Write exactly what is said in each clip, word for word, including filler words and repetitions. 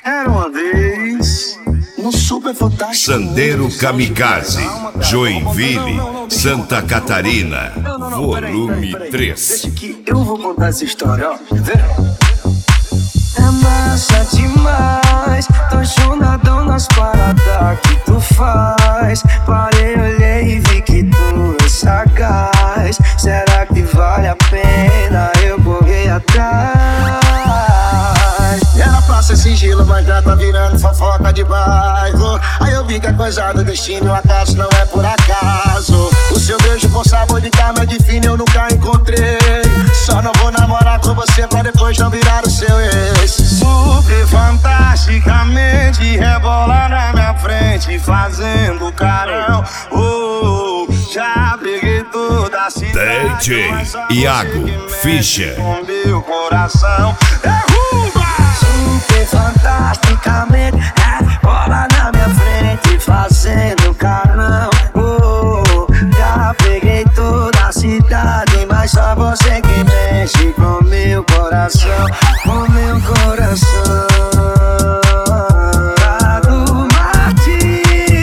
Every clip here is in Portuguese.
Era uma vez no super fantástico Sandeiro Kamikaze, Joinville, Santa Catarina, volume três. Deixa que eu vou contar essa história, ó. Quer ver? É massa demais, tô chonadão nas paradas que tu faz. Parei, olhei e vi que tu é sagaz. Será que vale a pena eu correr atrás? Era pra ser sigilo, mas já tá virando fofoca de bairro. Aí eu vi que a coisa do destino, o acaso não é por acaso. O seu beijo com sabor de carne de fino eu nunca encontrei. Só não vou namorar com você pra depois não virar o seu ex. Super fantasticamente rebola na minha frente, fazendo carão. Oh, já peguei toda a cidade. D J Iago Fischer. Com meu coração derruba. Super fantasticamente rebola na minha frente, fazendo carão. Oh, já peguei toda a cidade, mas só você que mexe com meu coração, com meu coração. Prado Martins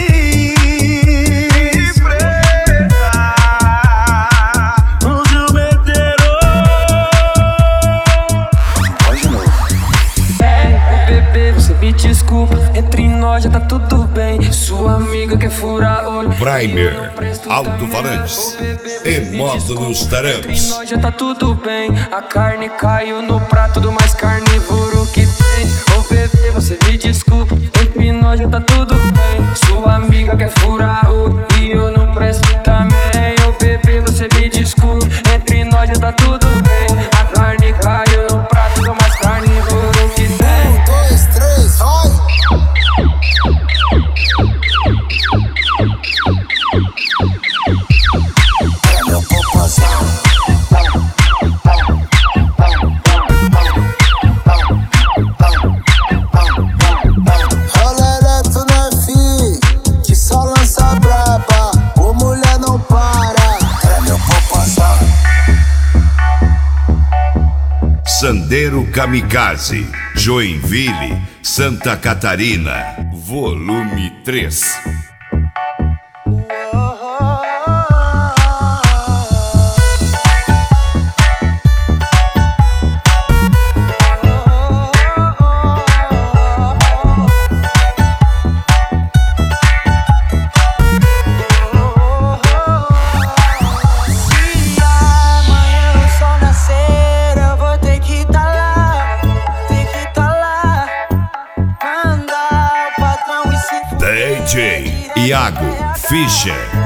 Preta, o Jumeteiro. Hoje não. É, bebê, você me desculpa. Entre nós já tá tudo bem. Sua amiga quer furar olho. Primer, alto-falantes e módulos tarampos. Entre nós já tá tudo bem. A carne caiu no prato do mais carnívoro que tem. Ô bebê, você me desculpa. Entre nós já tá tudo bem. Sua amiga quer furar olho e eu não presto também. Ô bebê, você me desculpa. Entre nós já tá tudo bem. A carne caiu no prato do mais carnívoro que tem. Um, dois, três, vai! Meu popozão. Rola ereto, né, fi? Que só lança braba. Ô mulher não para. É meu popozão. Sandeiro Kamikaze, Joinville, Santa Catarina, volume três. D J Iago Fischer.